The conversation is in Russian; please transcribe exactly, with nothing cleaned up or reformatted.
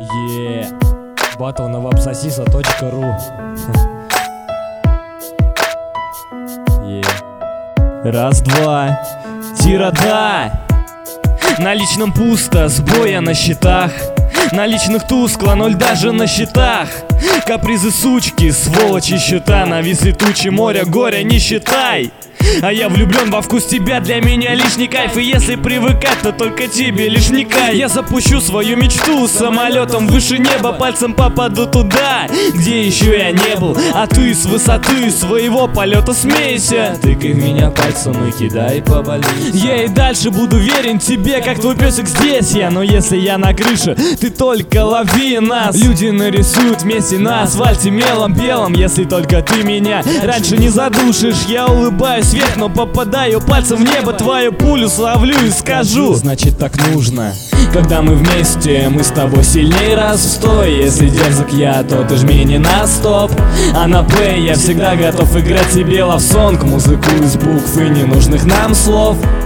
Е, батл на вапсосиса точка ру. Е. Раз, два, тирота. На личном пусто, сбоя на счетах. На личных тускло, ноль даже на счетах. Капризы сучки, сволочи счета. Нависли тучи, моря, горя не считай. А я влюблен во вкус тебя, для меня лишний кайф. И если привыкать, то только тебе лишь не кайф. Я запущу свою мечту самолетом выше неба. Пальцем попаду туда, где еще я не был. А ты с высоты своего полета смейся. Тыкай в меня пальцем и кидай по больнице. Я и дальше буду верен тебе, как твой песик здесь я. Но если я на крыше, ты только лови нас. Люди нарисуют вместе на асфальте мелом белым. Если только ты меня раньше не задушишь. Я улыбаюсь вверх, но попадаю пальцем в небо. Твою пулю словлю и скажу: значит так нужно. Когда мы вместе, мы с тобой сильней раз в сто. Если дерзок я, то ты жми не на стоп, а на плей. Я всегда готов играть тебе лавсонг, музыку из букв и ненужных нам слов.